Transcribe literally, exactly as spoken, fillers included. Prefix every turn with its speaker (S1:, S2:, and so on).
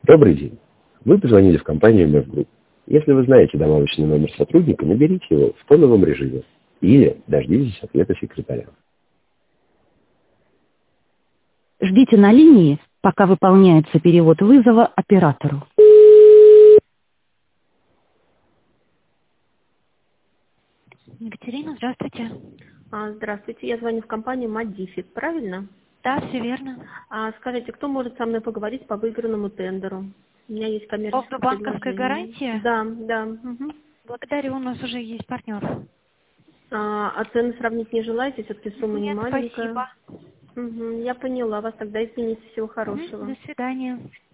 S1: Добрый день. Вы позвонили в компанию Мевгрупп. Если вы знаете добавочный номер сотрудника, наберите его в тоновом режиме или дождитесь ответа секретаря.
S2: Ждите на линии, пока выполняется перевод вызова оператору.
S3: Екатерина, здравствуйте.
S4: А, Здравствуйте, я звоню в компанию Модифик, правильно?
S3: Да, все верно.
S4: А, скажите, кто может со мной поговорить по выигранному тендеру? У меня есть
S3: По
S4: коммерческое
S3: поводу банковской
S4: предложение.
S3: гарантии?
S4: Да, да. Мгм.
S3: Благодарю, у нас уже есть партнер.
S4: А, а цены сравнить не желаете? Все-таки сумма не
S3: Нет,
S4: маленькая.
S3: спасибо.
S4: Мгм, я поняла вас, тогда извините, всего
S3: Мгм,
S4: хорошего.
S3: до свидания.